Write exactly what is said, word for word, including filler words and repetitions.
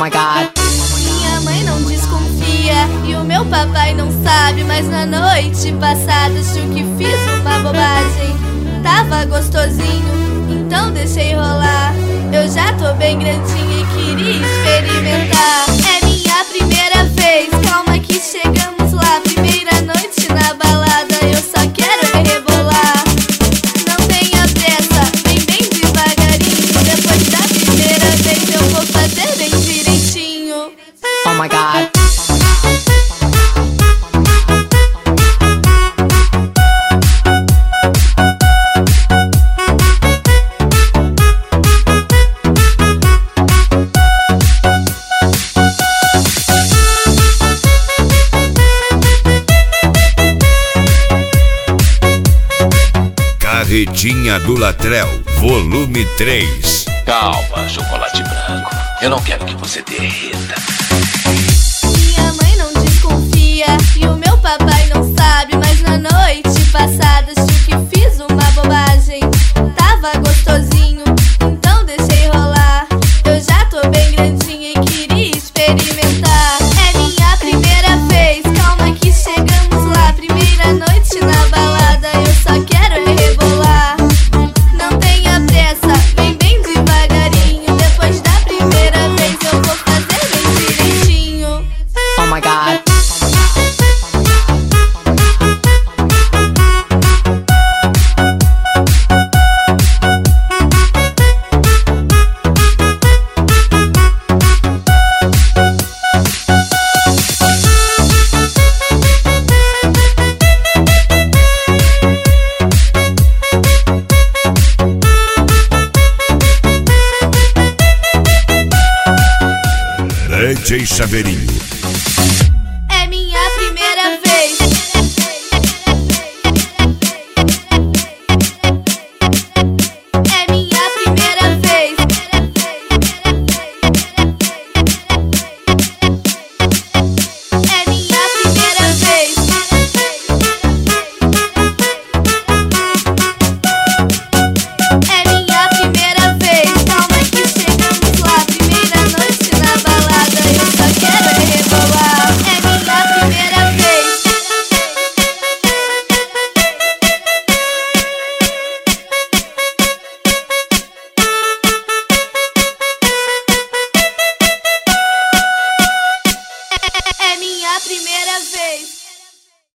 my God. Minha mãe não desconfia e o meu papai não sabe, mas na noite passada achou que fiz uma bobagem. Tava gostosinho, então deixei rolar. Eu já tô bem grandinha e queria experimentar. É minha primeira vez, calma que chegamos lá. Primeira noite na balada, eu só quero rebolar. Não tenha pressa, vem bem devagarinho. Depois da primeira vez eu vou fazer bem direitinho. Oh my God. Carretinha do Latrell, volume três. Calma, chocolate branco. Eu não quero que você derreta. Minha mãe não desconfia e o meu papai não sabe, mas na noite passada achou que fiz uma bobagem. Tava gostosinho, então deixei rolar. Eu já tô bem grandinha e queria experimentar. É minha primeira vez, calma que chegamos lá. Primeira noite na balada, eu só quero rebolar. Não tenha pressa, vem bem devagarinho. Depois da primeira vez eu vou fazer bem direitinho. Oh my God. D J Chaveirinho.